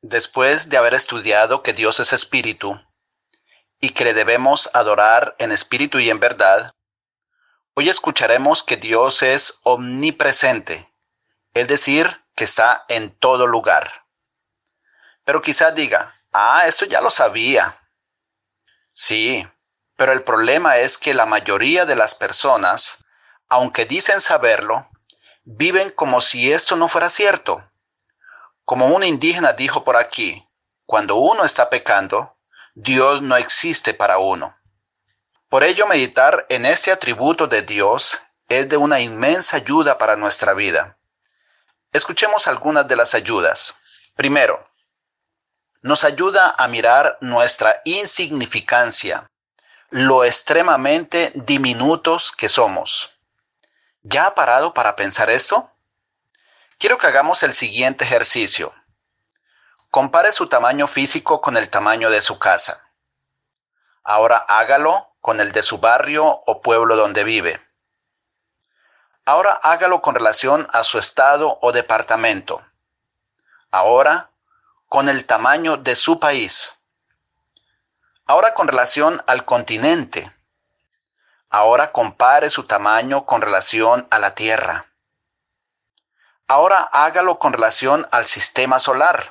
Después de haber estudiado que Dios es espíritu y que le debemos adorar en espíritu y en verdad, hoy escucharemos que Dios es omnipresente, es decir, que está en todo lugar. Pero quizá diga, esto ya lo sabía. Sí, pero el problema es que la mayoría de las personas, aunque dicen saberlo, viven como si esto no fuera cierto. Como un indígena dijo por aquí, cuando uno está pecando, Dios no existe para uno. Por ello, meditar en este atributo de Dios es de una inmensa ayuda para nuestra vida. Escuchemos algunas de las ayudas. Primero, nos ayuda a mirar nuestra insignificancia, lo extremadamente diminutos que somos. ¿Ya ha parado para pensar esto? Quiero que hagamos el siguiente ejercicio. Compare su tamaño físico con el tamaño de su casa. Ahora hágalo con el de su barrio o pueblo donde vive. Ahora hágalo con relación a su estado o departamento. Ahora con el tamaño de su país. Ahora con relación al continente. Ahora compare su tamaño con relación a la Tierra. Ahora hágalo con relación al sistema solar.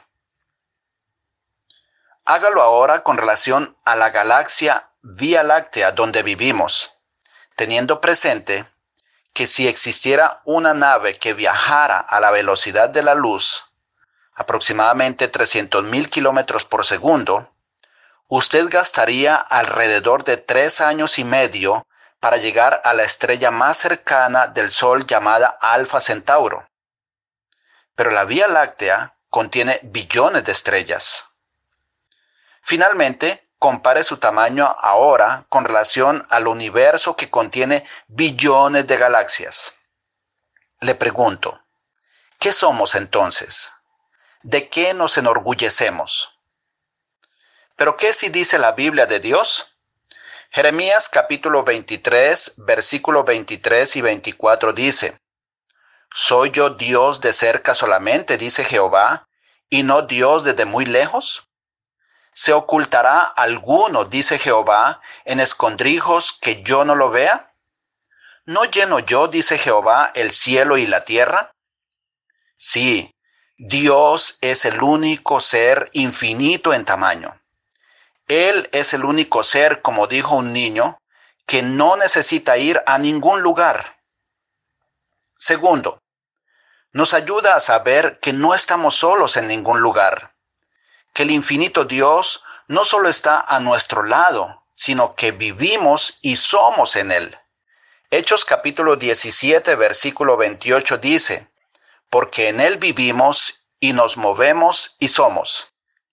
Hágalo ahora con relación a la galaxia Vía Láctea donde vivimos, teniendo presente que si existiera una nave que viajara a la velocidad de la luz, aproximadamente 300.000 kilómetros por segundo, usted gastaría alrededor de 3 años y medio para llegar a la estrella más cercana del Sol llamada Alfa Centauro. Pero la Vía Láctea contiene billones de estrellas. Finalmente, compare su tamaño ahora con relación al universo que contiene billones de galaxias. Le pregunto, ¿qué somos entonces? ¿De qué nos enorgullecemos? ¿Pero qué si dice la Biblia de Dios? Jeremías capítulo 23, versículo 23 y 24 dice, ¿Soy yo Dios de cerca solamente, dice Jehová, y no Dios desde muy lejos? ¿Se ocultará alguno, dice Jehová, en escondrijos que yo no lo vea? ¿No lleno yo, dice Jehová, el cielo y la tierra? Sí, Dios es el único ser infinito en tamaño. Él es el único ser, como dijo un niño, que no necesita ir a ningún lugar. Segundo, nos ayuda a saber que no estamos solos en ningún lugar, que el infinito Dios no solo está a nuestro lado, sino que vivimos y somos en Él. Hechos capítulo 17, versículo 28 dice, porque en Él vivimos y nos movemos y somos.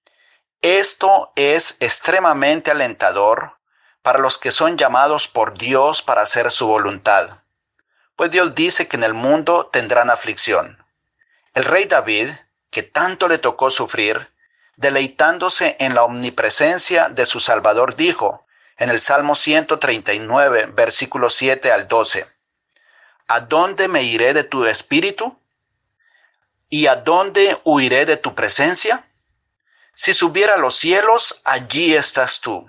Esto es extremadamente alentador para los que son llamados por Dios para hacer su voluntad. Pues Dios dice que en el mundo tendrán aflicción. El rey David, que tanto le tocó sufrir, deleitándose en la omnipresencia de su Salvador, dijo en el Salmo 139, versículos 7 al 12, ¿A dónde me iré de tu espíritu? ¿Y a dónde huiré de tu presencia? Si subiera a los cielos, allí estás tú.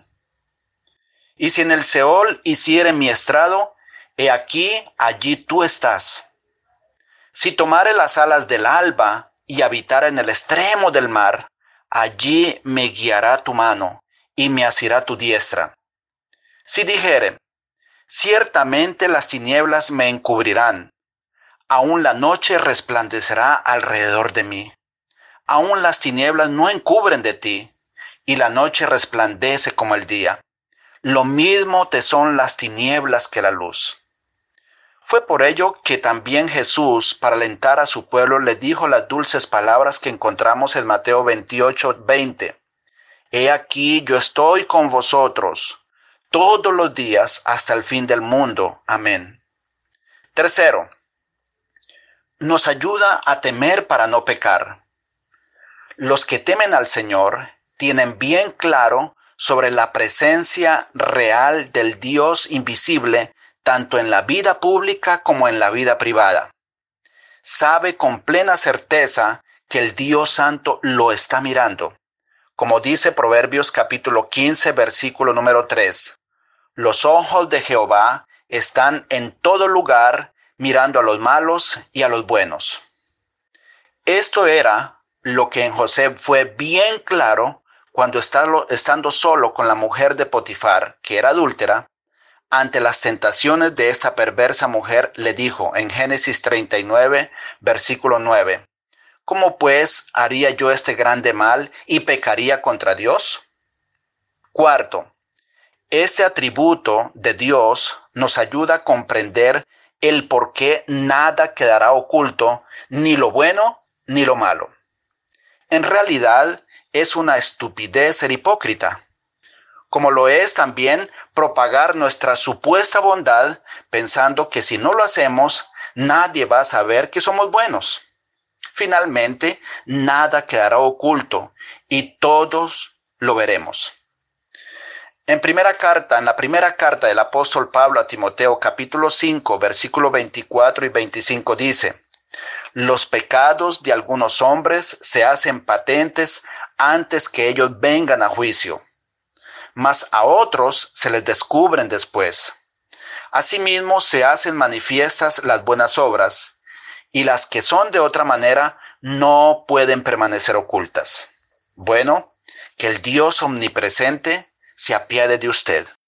Y si en el Seol hiciere mi estrado, he aquí, allí tú estás. Si tomare las alas del alba y habitare en el extremo del mar, allí me guiará tu mano y me asirá tu diestra. Si dijere, ciertamente las tinieblas me encubrirán, aún la noche resplandecerá alrededor de mí. Aún las tinieblas no encubren de ti, y la noche resplandece como el día. Lo mismo te son las tinieblas que la luz. Fue por ello que también Jesús, para alentar a su pueblo, le dijo las dulces palabras que encontramos en Mateo 28, 20. He aquí yo estoy con vosotros todos los días hasta el fin del mundo. Amén. Tercero, nos ayuda a temer para no pecar. Los que temen al Señor tienen bien claro sobre la presencia real del Dios invisible, tanto en la vida pública como en la vida privada. Sabe con plena certeza que el Dios Santo lo está mirando. Como dice Proverbios capítulo 15, versículo número 3. Los ojos de Jehová están en todo lugar, mirando a los malos y a los buenos. Esto era lo que en José fue bien claro cuando estando solo con la mujer de Potifar, que era adúltera, ante las tentaciones de esta perversa mujer, le dijo en Génesis 39, versículo 9, ¿cómo pues haría yo este grande mal y pecaría contra Dios? Cuarto, este atributo de Dios nos ayuda a comprender el por qué nada quedará oculto, ni lo bueno ni lo malo. En realidad es una estupidez ser hipócrita, como lo es también propagar nuestra supuesta bondad pensando que si no lo hacemos, nadie va a saber que somos buenos. Finalmente, nada quedará oculto y todos lo veremos. En la primera carta del apóstol Pablo a Timoteo, capítulo 5, versículo 24 y 25 dice, los pecados de algunos hombres se hacen patentes antes que ellos vengan a juicio, mas a otros se les descubren después. Asimismo se hacen manifiestas las buenas obras, y las que son de otra manera no pueden permanecer ocultas. Bueno, que el Dios omnipresente se apiade de usted.